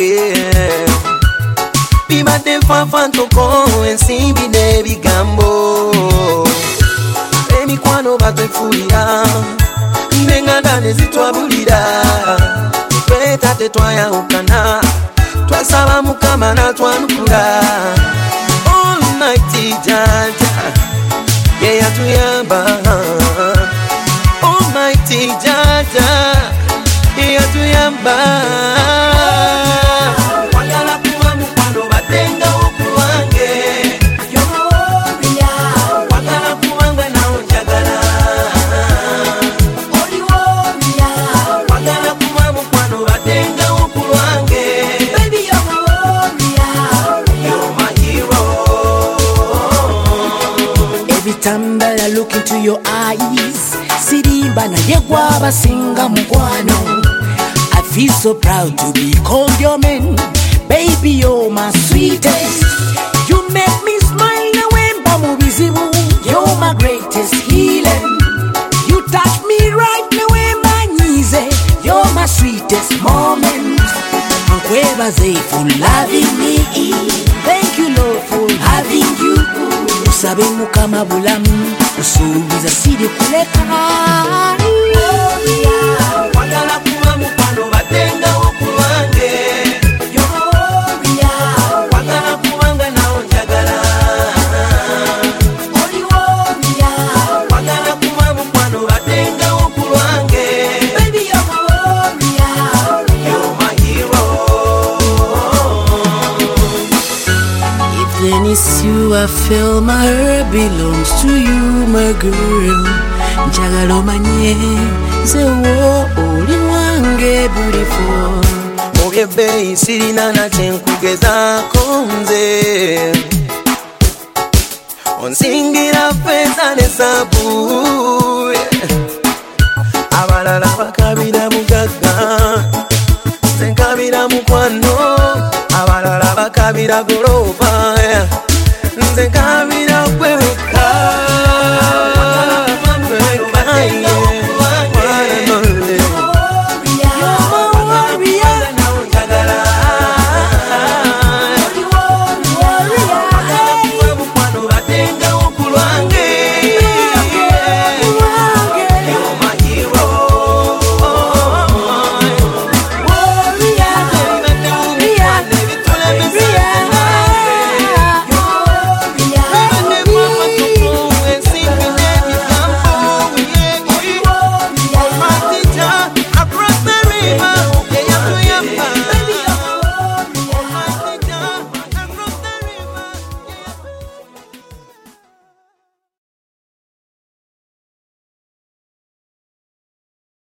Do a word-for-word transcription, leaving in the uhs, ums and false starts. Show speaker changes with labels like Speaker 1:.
Speaker 1: gwe bibadde fanfantoko ensimbi n'ebigambo emikwano batwefuulira n'enganda ne zitwabulira tweta tetwayawukana twasaba Mukama n'atwanukula Almighty Jaja ye yatuyamba Almighty Jaja ye yatuyamba wagala kuba mukwano batenga okuwange wagala kubanga nawo njagala wagala kuba mukwano batenga okuwange you're my hero.
Speaker 2: Every time that I look into your eyes sirimba naye gwabasinga mukwano I feel so proud to be called your man. Baby, you're my sweetest. You make me smile when I'm visible. You're my greatest healing. You touch me right now when my knees. You're my sweetest moment. Nkwebaze for loving me. Thank you, Lord, for having you. Usabe Mukama bulamu. Usubiza sidi kuleka.
Speaker 1: Wagala kuba mukwano batenga okuwange wagala kubanga nawo njagala wagala kuba mukwano batenga okuwange you're my hero.
Speaker 2: If any you I feel my heart belongs to you, my girl. Njagala omanye nze wo oli wange beautiful.
Speaker 1: Obyebeeyi sirina na kyenkugezaako nze onsingira ffeeza ne zaabu abalala bakabira mugagga nze nkabira mukwano abalala bakabira goloba nze nkabira gwe